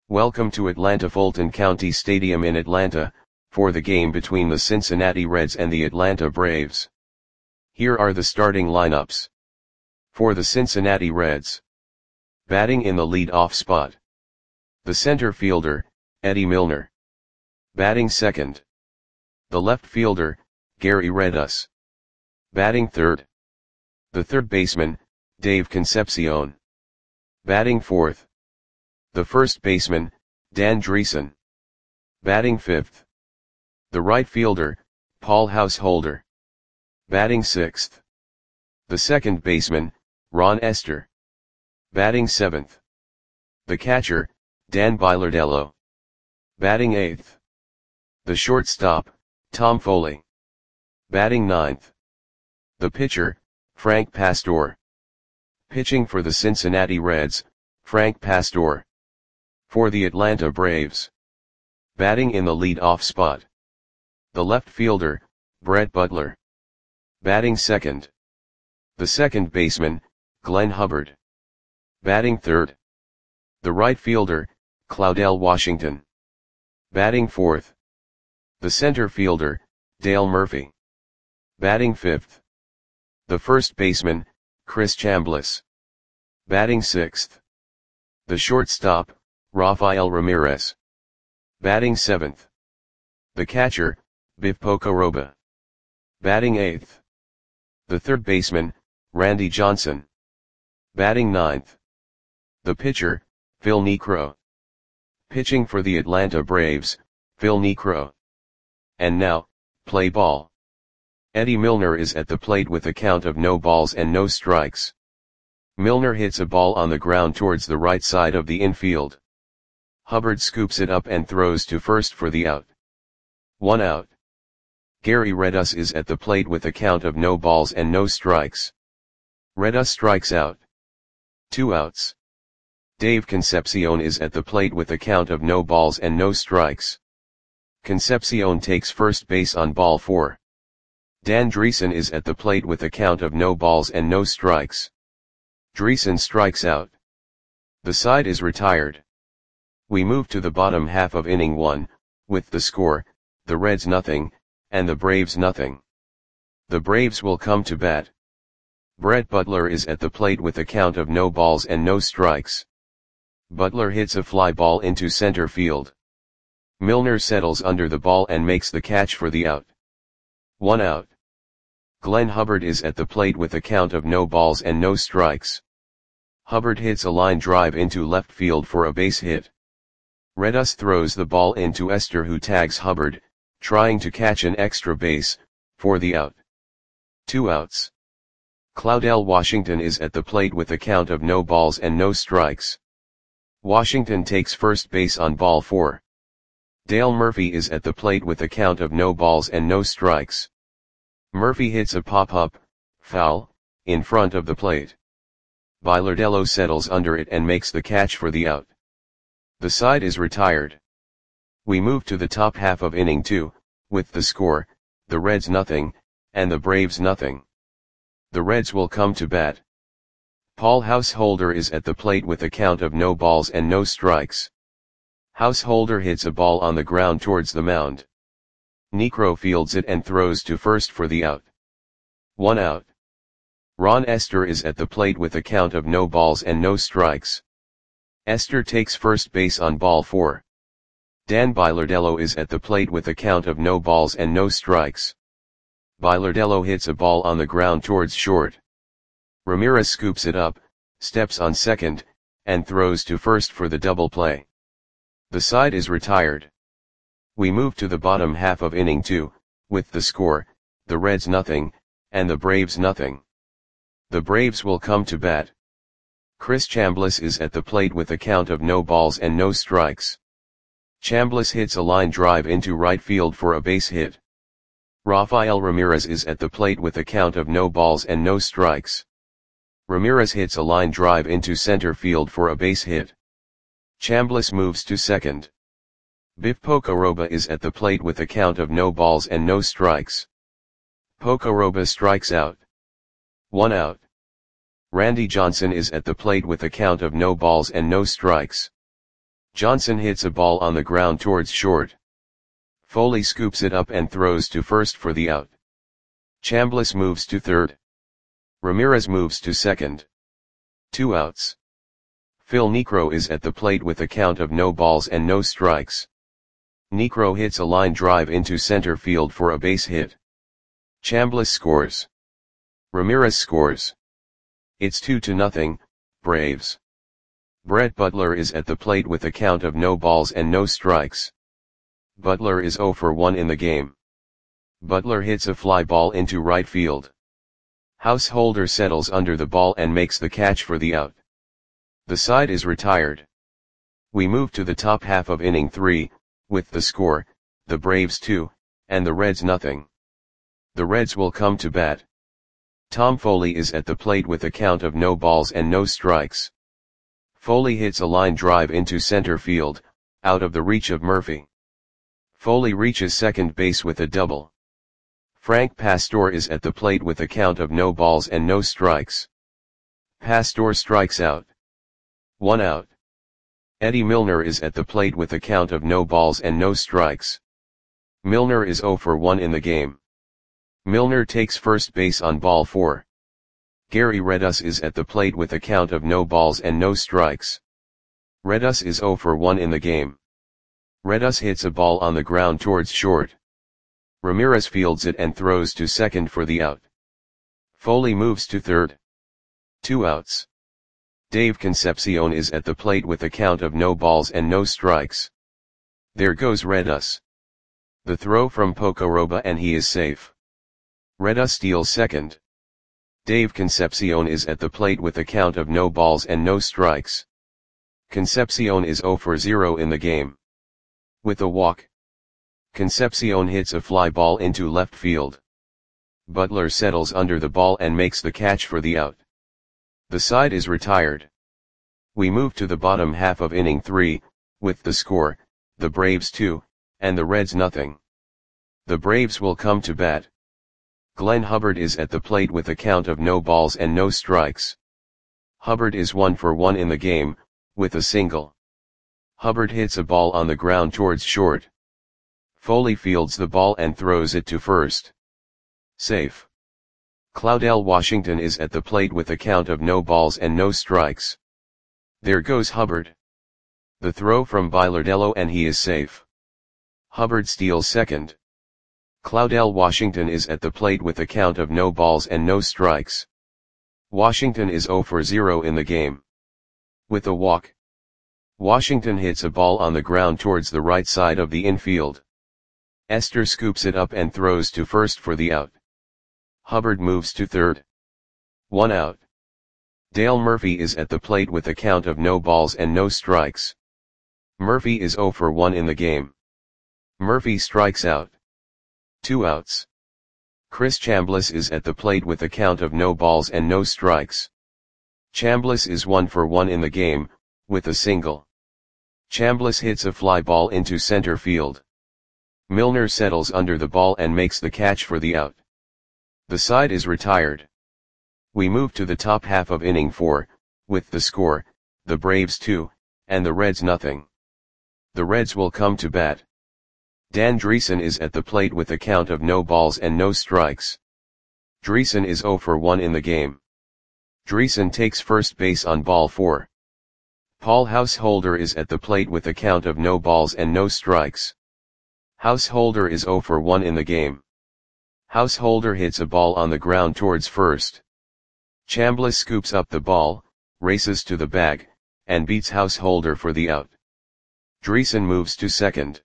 Welcome to Atlanta Fulton County Stadium in Atlanta, for the game between the Cincinnati Reds and the Atlanta Braves. Here are the starting lineups. For the Cincinnati Reds. Batting in the lead-off spot. The center fielder, Eddie Milner. Batting second. The left fielder, Gary Redus. Batting third. The third baseman, Dave Concepcion. Batting fourth. The first baseman, Dan Driessen. Batting fifth. The right fielder, Paul Householder. Batting sixth. The second baseman, Ron Estes. Batting seventh. The catcher, Dan Bilardello. Batting eighth. The shortstop, Tom Foley. Batting ninth. The pitcher, Frank Pastore. Pitching for the Cincinnati Reds, Frank Pastore. For the Atlanta Braves. Batting in the lead-off spot. The left fielder, Brett Butler. Batting second. The second baseman, Glenn Hubbard. Batting third. The right fielder, Claudell Washington. Batting fourth. The center fielder, Dale Murphy. Batting fifth. The first baseman, Chris Chambliss. Batting sixth. The shortstop, Rafael Ramirez. Batting seventh. The catcher, Biff Pocoroba. Batting eighth. The third baseman, Randy Johnson. Batting ninth. The pitcher, Phil Niekro. Pitching for the Atlanta Braves, Phil Niekro. And now, play ball. Eddie Milner is at the plate with a count of no balls and no strikes. Milner hits a ball on the ground towards the right side of the infield. Hubbard scoops it up and throws to first for the out. 1 out. Gary Redus is at the plate with a count of no balls and no strikes. Redus strikes out. 2 outs. Dave Concepcion is at the plate with a count of no balls and no strikes. Concepcion takes first base on ball 4. Dan Driessen is at the plate with a count of no balls and no strikes. Driessen strikes out. The side is retired. We move to the bottom half of inning 1, with the score, the Reds nothing, and the Braves nothing. The Braves will come to bat. Brett Butler is at the plate with a count of no balls and no strikes. Butler hits a fly ball into center field. Milner settles under the ball and makes the catch for the out. 1 out. Glenn Hubbard is at the plate with a count of no balls and no strikes. Hubbard hits a line drive into left field for a base hit. Redus throws the ball into Estes, who tags Hubbard, trying to catch an extra base, for the out. 2 outs. Claudell Washington is at the plate with a count of no balls and no strikes. Washington takes first base on ball 4. Dale Murphy is at the plate with a count of no balls and no strikes. Murphy hits a pop-up, foul, in front of the plate. Bilardello settles under it and makes the catch for the out. The side is retired. We move to the top half of inning 2, with the score, the Reds nothing, and the Braves nothing. The Reds will come to bat. Paul Householder is at the plate with a count of no balls and no strikes. Householder hits a ball on the ground towards the mound. Niekro fields it and throws to first for the out. 1 out. Ron Estes is at the plate with a count of no balls and no strikes. Estes takes first base on ball 4. Dan Bilardello is at the plate with a count of no balls and no strikes. Bilardello hits a ball on the ground towards short. Ramirez scoops it up, steps on second, and throws to first for the double play. The side is retired. We move to the bottom half of inning 2, with the score, the Reds nothing, and the Braves nothing. The Braves will come to bat. Chris Chambliss is at the plate with a count of no balls and no strikes. Chambliss hits a line drive into right field for a base hit. Rafael Ramirez is at the plate with a count of no balls and no strikes. Ramirez hits a line drive into center field for a base hit. Chambliss moves to second. Biff Pocoroba is at the plate with a count of no balls and no strikes. Pocoroba strikes out. 1 out. Randy Johnson is at the plate with a count of no balls and no strikes. Johnson hits a ball on the ground towards short. Foley scoops it up and throws to first for the out. Chambliss moves to third. Ramirez moves to second. 2 outs. Phil Niekro is at the plate with a count of no balls and no strikes. Niekro hits a line drive into center field for a base hit. Chambliss scores. Ramirez scores. It's 2-0, Braves. Brett Butler is at the plate with a count of no balls and no strikes. Butler is 0 for 1 in the game. Butler hits a fly ball into right field. Householder settles under the ball and makes the catch for the out. The side is retired. We move to the top half of inning 3, with the score, the Braves 2, and the Reds nothing. The Reds will come to bat. Tom Foley is at the plate with a count of no balls and no strikes. Foley hits a line drive into center field, out of the reach of Murphy. Foley reaches second base with a double. Frank Pastor is at the plate with a count of no balls and no strikes. Pastor strikes out. 1 out. Eddie Milner is at the plate with a count of no balls and no strikes. Milner is 0 for 1 in the game. Milner takes first base on ball 4. Gary Redus is at the plate with a count of no balls and no strikes. Redus is 0 for 1 in the game. Redus hits a ball on the ground towards short. Ramirez fields it and throws to second for the out. Foley moves to third. 2 outs. Dave Concepcion is at the plate with a count of no balls and no strikes. There goes Redus. The throw from Pocoroba and he is safe. Redus steals second. Dave Concepcion is at the plate with a count of no balls and no strikes. Concepcion is 0 for 0 in the game. With a walk, Concepcion hits a fly ball into left field. Butler settles under the ball and makes the catch for the out. The side is retired. We move to the bottom half of inning 3, with the score, the Braves 2, and the Reds nothing. The Braves will come to bat. Glenn Hubbard is at the plate with a count of no balls and no strikes. Hubbard is 1 for 1 in the game, with a single. Hubbard hits a ball on the ground towards short. Foley fields the ball and throws it to first. Safe. Claudel Washington is at the plate with a count of no balls and no strikes. There goes Hubbard. The throw from Bilardello and he is safe. Hubbard steals second. Claudel Washington is at the plate with a count of no balls and no strikes. Washington is 0 for 0 in the game. With a walk, Washington hits a ball on the ground towards the right side of the infield. Esther scoops it up and throws to first for the out. Hubbard moves to third. 1 out. Dale Murphy is at the plate with a count of no balls and no strikes. Murphy is 0 for 1 in the game. Murphy strikes out. 2 outs. Chris Chambliss is at the plate with a count of no balls and no strikes. Chambliss is 1 for 1 in the game, with a single. Chambliss hits a fly ball into center field. Milner settles under the ball and makes the catch for the out. The side is retired. We move to the top half of inning 4, with the score, the Braves 2, and the Reds nothing. The Reds will come to bat. Dan Dreesen is at the plate with a count of no balls and no strikes. Dreesen is 0 for 1 in the game. Dreesen takes first base on ball 4. Paul Householder is at the plate with a count of no balls and no strikes. Householder is 0 for 1 in the game. Householder hits a ball on the ground towards first. Chambliss scoops up the ball, races to the bag, and beats Householder for the out. Dreesen moves to second.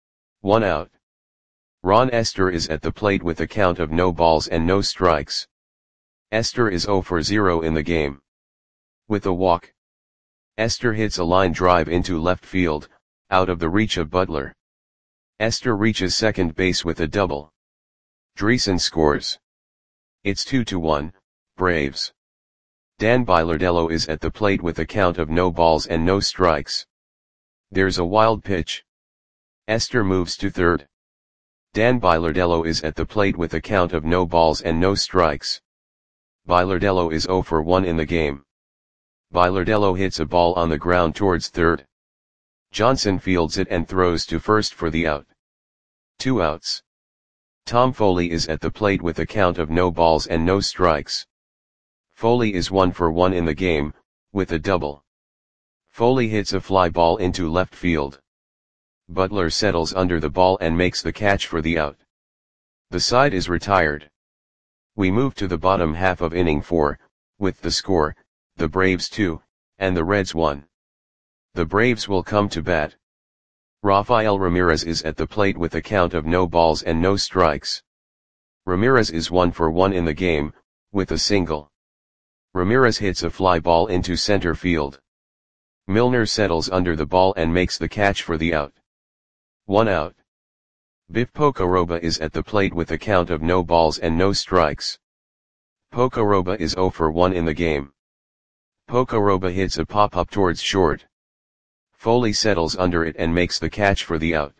1 out. Ron Esther is at the plate with a count of no balls and no strikes. Esther is 0 for 0 in the game. With a walk, Esther hits a line drive into left field, out of the reach of Butler. Esther reaches second base with a double. Dreesen scores. It's 2-1, Braves. Dan Bilardello is at the plate with a count of no balls and no strikes. There's a wild pitch. Esther moves to third. Dan Bilardello is at the plate with a count of no balls and no strikes. Bilardello is 0 for 1 in the game. Bilardello hits a ball on the ground towards third. Johnson fields it and throws to first for the out. 2 outs. Tom Foley is at the plate with a count of no balls and no strikes. Foley is 1 for 1 in the game, with a double. Foley hits a fly ball into left field. Butler settles under the ball and makes the catch for the out. The side is retired. We move to the bottom half of inning 4, with the score, the Braves 2, and the Reds 1. The Braves will come to bat. Rafael Ramirez is at the plate with a count of no balls and no strikes. Ramirez is 1 for 1 in the game, with a single. Ramirez hits a fly ball into center field. Milner settles under the ball and makes the catch for the out. 1 out. Biff Pocoroba is at the plate with a count of no balls and no strikes. Pocoroba is 0 for 1 in the game. Pocoroba hits a pop-up towards short. Foley settles under it and makes the catch for the out.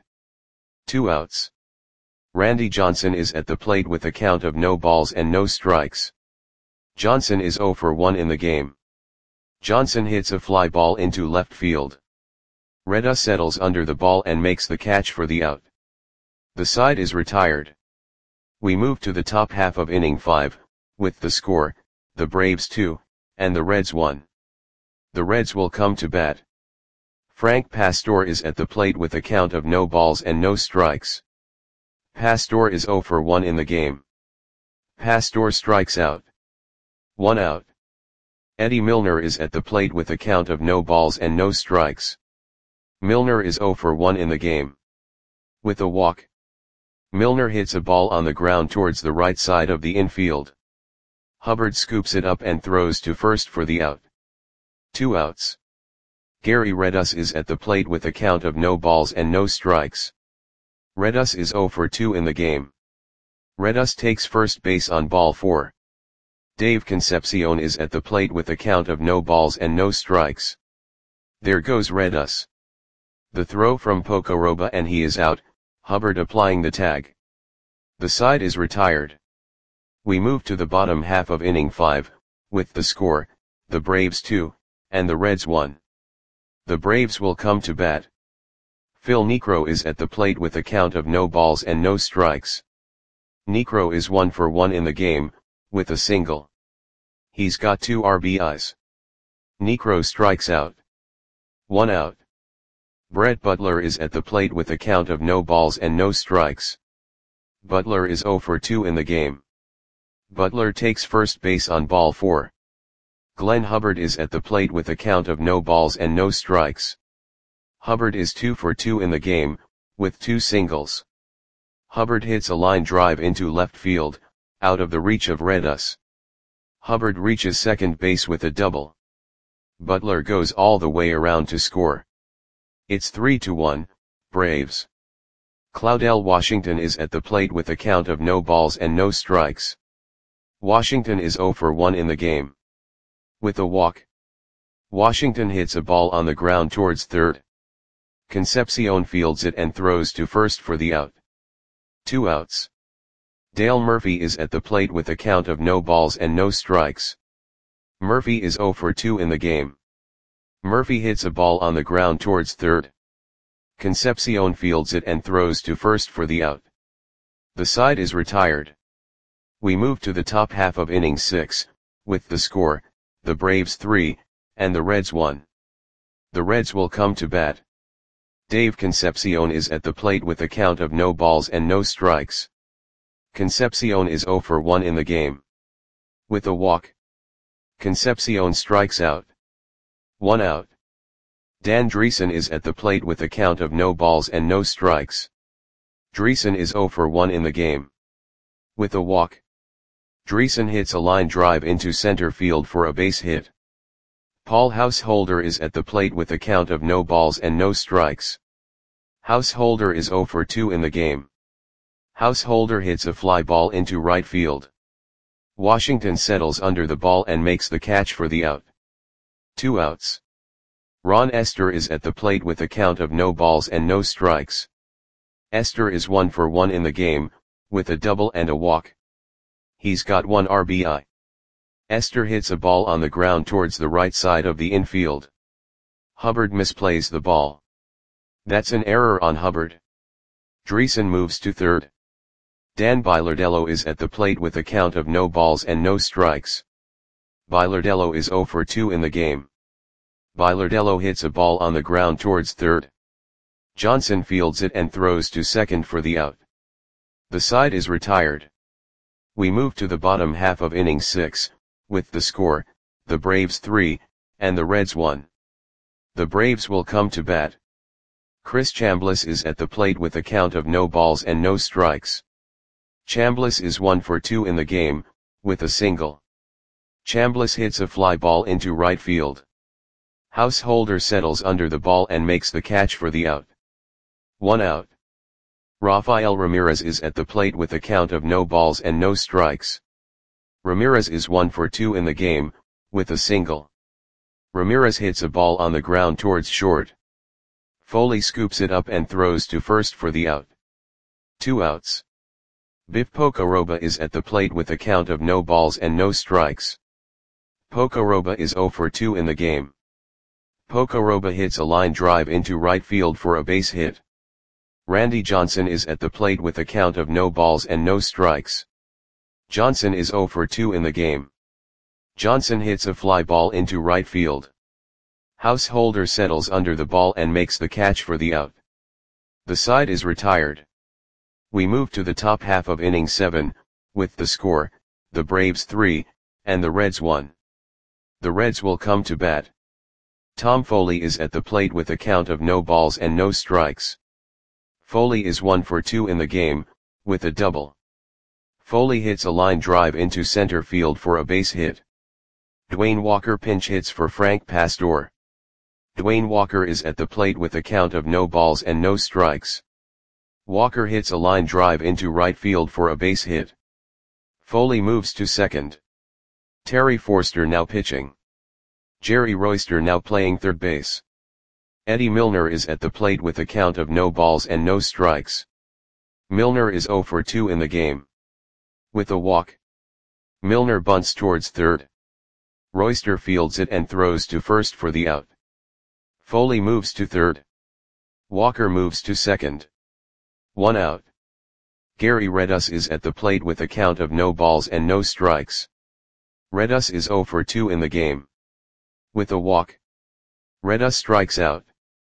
2 outs. Randy Johnson is at the plate with a count of no balls and no strikes. Johnson is 0 for 1 in the game. Johnson hits a fly ball into left field. Reda settles under the ball and makes the catch for the out. The side is retired. We move to the top half of inning 5, with the score, the Braves 2, and the Reds 1. The Reds will come to bat. Frank Pastor is at the plate with a count of no balls and no strikes. Pastor is 0 for 1 in the game. Pastor strikes out. 1 out. Eddie Milner is at the plate with a count of no balls and no strikes. Milner is 0 for 1 in the game. With a walk. Milner hits a ball on the ground towards the right side of the infield. Hubbard scoops it up and throws to first for the out. 2 outs. Gary Redus is at the plate with a count of no balls and no strikes. Redus is 0 for 2 in the game. Redus takes first base on ball 4. Dave Concepcion is at the plate with a count of no balls and no strikes. There goes Redus. The throw from Pocoroba and he is out, Hubbard applying the tag. The side is retired. We move to the bottom half of inning 5, with the score, the Braves 2, and the Reds 1. The Braves will come to bat. Phil Niekro is at the plate with a count of no balls and no strikes. Niekro is 1 for 1 in the game, with a single. He's got 2 RBIs. Niekro strikes out. 1 out. Brett Butler is at the plate with a count of no balls and no strikes. Butler is 0 for 2 in the game. Butler takes first base on ball 4. Glenn Hubbard is at the plate with a count of no balls and no strikes. Hubbard is 2 for 2 in the game, with 2 singles. Hubbard hits a line drive into left field, out of the reach of Redus. Hubbard reaches second base with a double. Butler goes all the way around to score. It's 3-1, Braves. Claudel Washington is at the plate with a count of no balls and no strikes. Washington is 0 for 1 in the game. With a walk. Washington hits a ball on the ground towards third. Concepcion fields it and throws to first for the out. 2 outs. Dale Murphy is at the plate with a count of no balls and no strikes. Murphy is 0 for 2 in the game. Murphy hits a ball on the ground towards third. Concepcion fields it and throws to first for the out. The side is retired. We move to the top half of inning 6, with the score, the Braves 3, and the Reds 1. The Reds will come to bat. Dave Concepcion is at the plate with a count of no balls and no strikes. Concepcion is 0 for 1 in the game. With a walk. Concepcion strikes out. 1 out. Dan Dreesen is at the plate with a count of no balls and no strikes. Dreesen is 0 for 1 in the game. With a walk. Dreesen hits a line drive into center field for a base hit. Paul Householder is at the plate with a count of no balls and no strikes. Householder is 0 for 2 in the game. Householder hits a fly ball into right field. Washington settles under the ball and makes the catch for the out. 2 outs. Ron Esther is at the plate with a count of no balls and no strikes. Esther is 1 for 1 in the game, with a double and a walk. He's got 1 RBI. Esther hits a ball on the ground towards the right side of the infield. Hubbard misplays the ball. That's an error on Hubbard. Dreesen moves to third. Dan Bilardello is at the plate with a count of no balls and no strikes. Bilardello is 0 for 2 in the game. Bilardello hits a ball on the ground towards third. Johnson fields it and throws to second for the out. The side is retired. We move to the bottom half of inning 6, with the score, the Braves 3, and the Reds 1. The Braves will come to bat. Chris Chambliss is at the plate with a count of no balls and no strikes. Chambliss is 1 for 2 in the game, with a single. Chambliss hits a fly ball into right field. Householder settles under the ball and makes the catch for the out. 1 out. Rafael Ramirez is at the plate with a count of no balls and no strikes. Ramirez is 1 for 2 in the game, with a single. Ramirez hits a ball on the ground towards short. Foley scoops it up and throws to first for the out. 2 outs. Biff Pocoroba is at the plate with a count of no balls and no strikes. Pocoroba is 0 for 2 in the game. Pocoroba hits a line drive into right field for a base hit. Randy Johnson is at the plate with a count of no balls and no strikes. Johnson is 0 for 2 in the game. Johnson hits a fly ball into right field. Householder settles under the ball and makes the catch for the out. The side is retired. We move to the top half of inning 7, with the score, the Braves 3, and the Reds 1. The Reds will come to bat. Tom Foley is at the plate with a count of no balls and no strikes. Foley is 1 for 2 in the game, with a double. Foley hits a line drive into center field for a base hit. Dwayne Walker pinch hits for Frank Pastor. Dwayne Walker is at the plate with a count of no balls and no strikes. Walker hits a line drive into right field for a base hit. Foley moves to second. Terry Forster now pitching. Jerry Royster now playing third base. Eddie Milner is at the plate with a count of no balls and no strikes. Milner is 0 for 2 in the game. With a walk. Milner bunts towards third. Royster fields it and throws to first for the out. Foley moves to third. Walker moves to second. 1 out. Gary Redus is at the plate with a count of no balls and no strikes. Redus is 0 for 2 in the game. With a walk. Redus strikes out.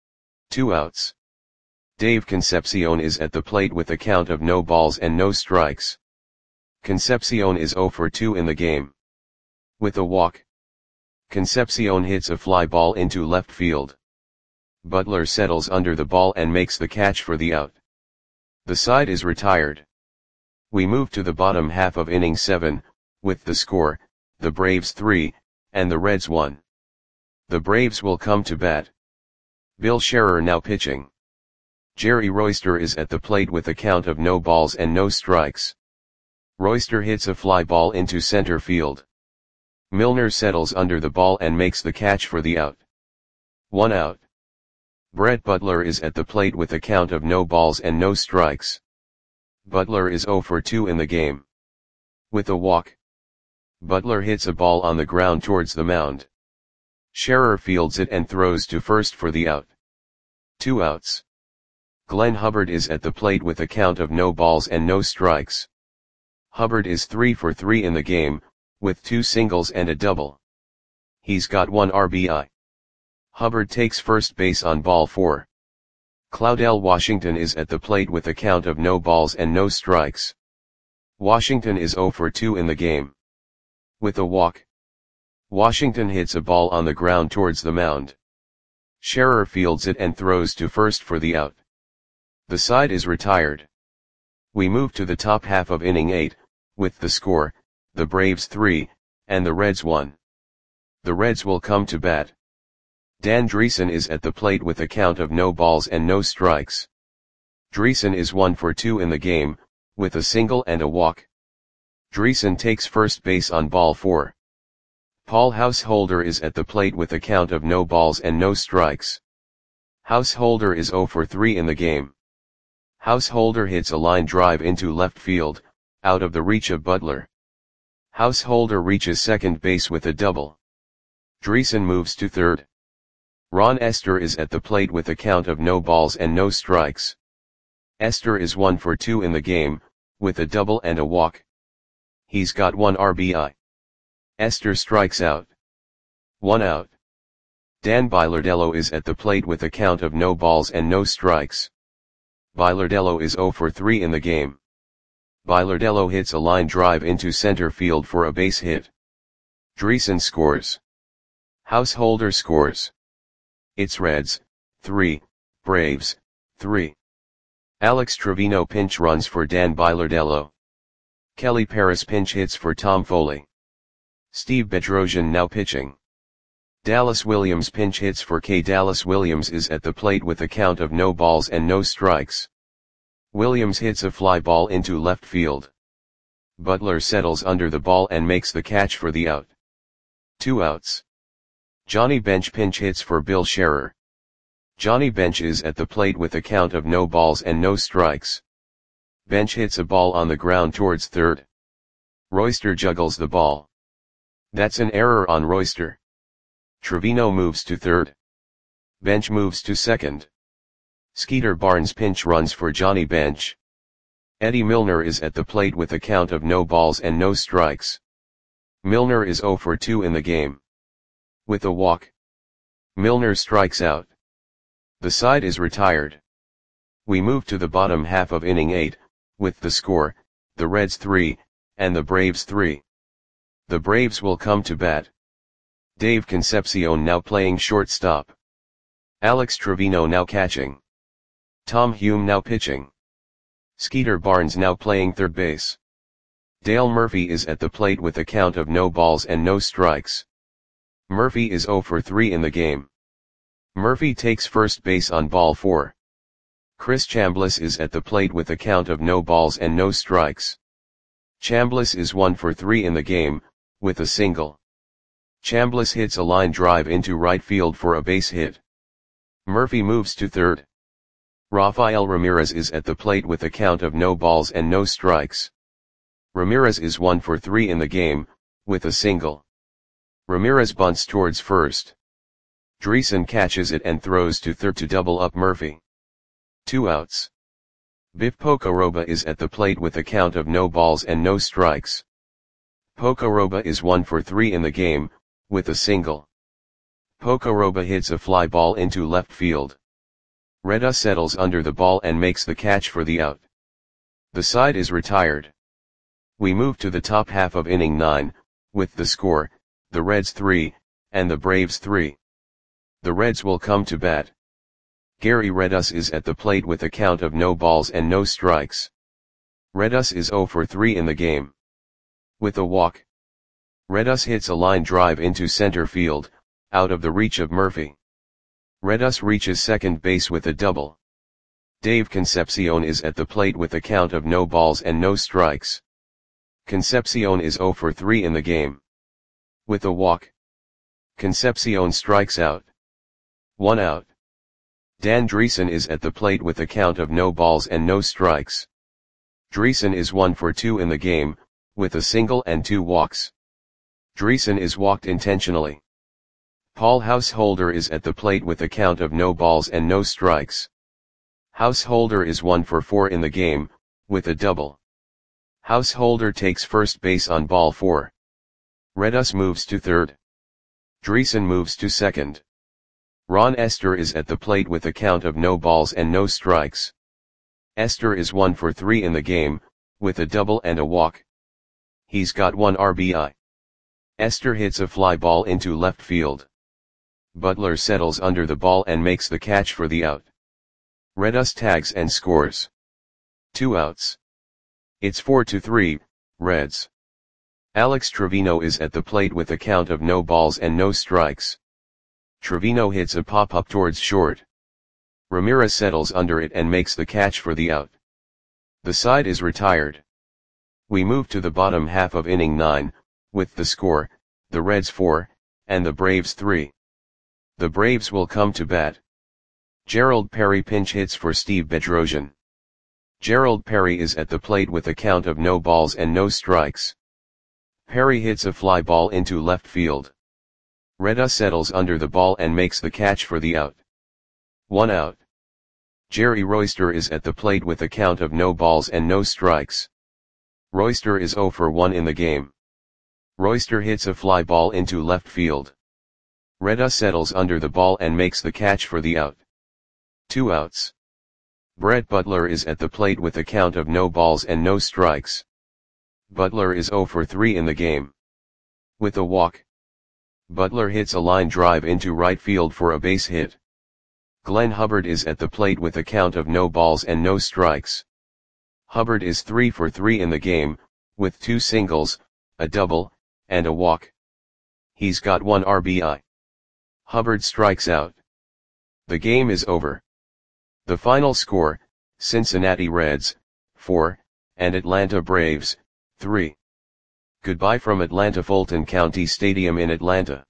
2 outs. Dave Concepcion is at the plate with a count of no balls and no strikes. Concepcion is 0 for 2 in the game. With a walk. Concepcion hits a fly ball into left field. Butler settles under the ball and makes the catch for the out. The side is retired. We move to the bottom half of inning 7, with the score, the Braves 3, and the Reds 1. The Braves will come to bat. Bill Scherer now pitching. Jerry Royster is at the plate with a count of no balls and no strikes. Royster hits a fly ball into center field. Milner settles under the ball and makes the catch for the out. 1 out. Brett Butler is at the plate with a count of no balls and no strikes. Butler is 0 for 2 in the game. With a walk. Butler hits a ball on the ground towards the mound. Scherer fields it and throws to first for the out. 2 outs. Glenn Hubbard is at the plate with a count of no balls and no strikes. Hubbard is 3 for 3 in the game, with 2 singles and a double. He's got 1 RBI. Hubbard takes first base on ball 4. Claudell Washington is at the plate with a count of no balls and no strikes. Washington is 0 for 2 in the game. With a walk. Washington hits a ball on the ground towards the mound. Scherer fields it and throws to first for the out. The side is retired. We move to the top half of inning 8, with the score, the Braves 3, and the Reds 1. The Reds will come to bat. Dan Dreesen is at the plate with a count of no balls and no strikes. Dreesen is 1 for 2 in the game, with a single and a walk. Dreesen takes first base on ball 4. Paul Householder is at the plate with a count of no balls and no strikes. Householder is 0 for 3 in the game. Householder hits a line drive into left field, out of the reach of Butler. Householder reaches second base with a double. Dreesen moves to third. Ron Esther is at the plate with a count of no balls and no strikes. Esther is 1 for 2 in the game, with a double and a walk. He's got 1 RBI. Esther strikes out. 1 out. Dan Bilardello is at the plate with a count of no balls and no strikes. Bilardello is 0 for 3 in the game. Bilardello hits a line drive into center field for a base hit. Dreesen scores. Householder scores. It's Reds, 3, Braves, 3. Alex Trevino pinch runs for Dan Bilardello. Kelly Paris pinch hits for Tom Foley. Steve Bedrosian now pitching. Dallas Williams pinch hits for K. Dallas Williams is at the plate with a count of no balls and no strikes. Williams hits a fly ball into left field. Butler settles under the ball and makes the catch for the out. 2 outs. Johnny Bench pinch hits for Bill Scherer. Johnny Bench is at the plate with a count of no balls and no strikes. Bench hits a ball on the ground towards third. Royster juggles the ball. That's an error on Royster. Trevino moves to third. Bench moves to second. Skeeter Barnes pinch runs for Johnny Bench. Eddie Milner is at the plate with a count of no balls and no strikes. Milner is 0 for 2 in the game. With a walk. Milner strikes out. The side is retired. We move to the bottom half of inning 8, with the score, the Reds 3, and the Braves 3. The Braves will come to bat. Dave Concepcion now playing shortstop. Alex Trevino now catching. Tom Hume now pitching. Skeeter Barnes now playing third base. Dale Murphy is at the plate with a count of no balls and no strikes. Murphy is 0 for 3 in the game. Murphy takes first base on ball 4. Chris Chambliss is at the plate with a count of no balls and no strikes. Chambliss is 1 for 3 in the game, with a single. Chambliss hits a line drive into right field for a base hit. Murphy moves to third. Rafael Ramirez is at the plate with a count of no balls and no strikes. Ramirez is 1 for 3 in the game, with a single. Ramirez bunts towards first. Dreesen catches it and throws to third to double up Murphy. 2 outs. Biff Pocoroba is at the plate with a count of no balls and no strikes. Pocoroba is 1 for 3 in the game, with a single. Pocoroba hits a fly ball into left field. Reda settles under the ball and makes the catch for the out. The side is retired. We move to the top half of inning 9, with the score, the Reds 3, and the Braves 3. The Reds will come to bat. Gary Redus is at the plate with a count of no balls and no strikes. Redus is 0 for 3 in the game. With a walk. Redus hits a line drive into center field, out of the reach of Murphy. Redus reaches second base with a double. Dave Concepcion is at the plate with a count of no balls and no strikes. Concepcion is 0 for 3 in the game. With a walk. Concepcion strikes out. 1 out. Dan Dreesen is at the plate with a count of no balls and no strikes. Dreesen is 1 for 2 in the game, with a single and 2 walks. Dreesen is walked intentionally. Paul Householder is at the plate with a count of no balls and no strikes. Householder is 1 for 4 in the game, with a double. Householder takes first base on ball 4. Redus moves to third. Dreesen moves to second. Ron Esther is at the plate with a count of no balls and no strikes. Esther is 1 for 3 in the game, with a double and a walk. He's got 1 RBI. Esther hits a fly ball into left field. Butler settles under the ball and makes the catch for the out. Redus tags and scores. 2 outs. It's 4-3, Reds. Alex Trevino is at the plate with a count of no balls and no strikes. Trevino hits a pop-up towards short. Ramirez settles under it and makes the catch for the out. The side is retired. We move to the bottom half of inning 9, with the score, the Reds 4, and the Braves 3. The Braves will come to bat. Gerald Perry pinch hits for Steve Bedrosian. Gerald Perry is at the plate with a count of no balls and no strikes. Perry hits a fly ball into left field. Reda settles under the ball and makes the catch for the out. 1 out. Jerry Royster is at the plate with a count of no balls and no strikes. Royster is 0 for 1 in the game. Royster hits a fly ball into left field. Reda settles under the ball and makes the catch for the out. 2 outs. Brett Butler is at the plate with a count of no balls and no strikes. Butler is 0 for 3 in the game. With a walk, Butler hits a line drive into right field for a base hit. Glenn Hubbard is at the plate with a count of no balls and no strikes. Hubbard is 3 for 3 in the game, with 2 singles, a double, and a walk. He's got 1 RBI. Hubbard strikes out. The game is over. The final score, Cincinnati Reds, 4, and Atlanta Braves, 3. Goodbye from Atlanta Fulton County Stadium in Atlanta.